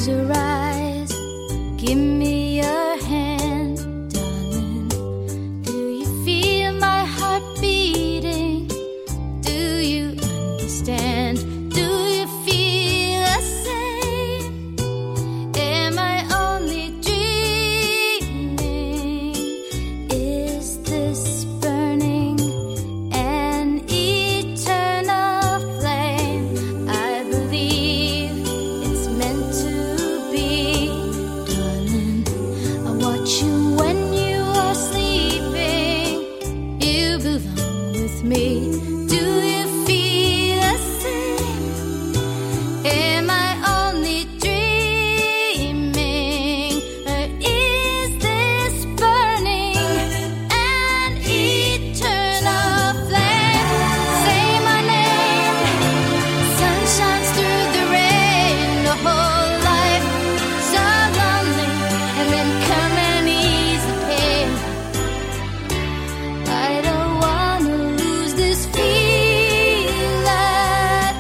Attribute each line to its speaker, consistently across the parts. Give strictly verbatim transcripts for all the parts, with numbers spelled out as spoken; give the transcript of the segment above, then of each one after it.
Speaker 1: Close your eyes, give me your hand, darling. Do you feel my heart beating? Do you understand? Do you feel the same? Am I only dreaming? Is this burning an eternal flame? I believe it's meant to be, darling. I watch you when you are sleeping. You belong with me. Do you feel the same? Am I only dreaming? Or is this burning an eternal flame? Say my name. Sun shines through the rain. The whole life so lonely, and then come and ease the pain. I don't wanna lose this feeling at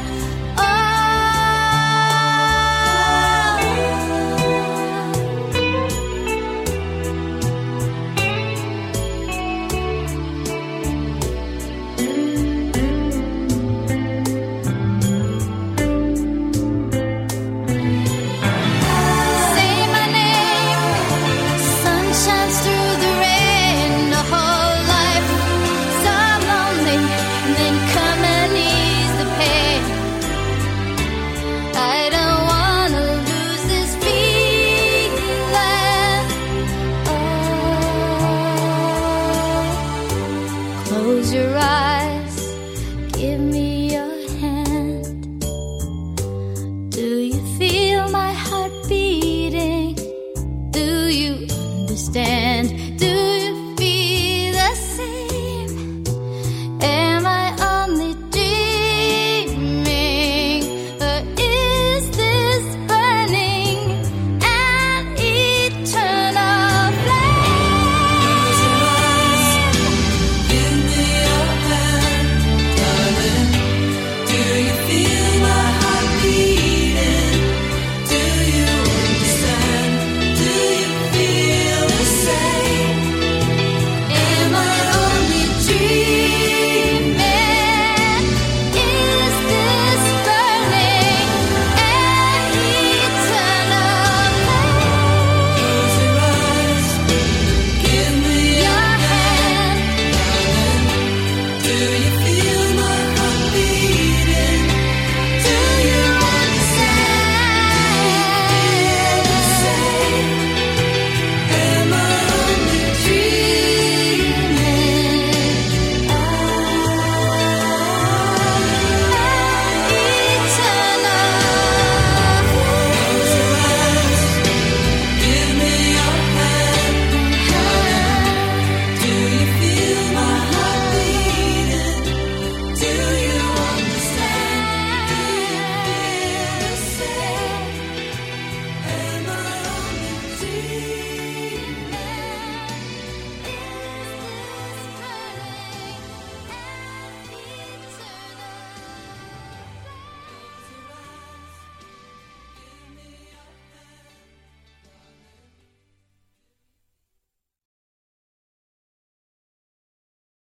Speaker 1: Say my name. Sun shines through the rain. The whole life so lonely, and then come and ease the pain. I don't wanna lose this feeling. Oh, close your eyes, give me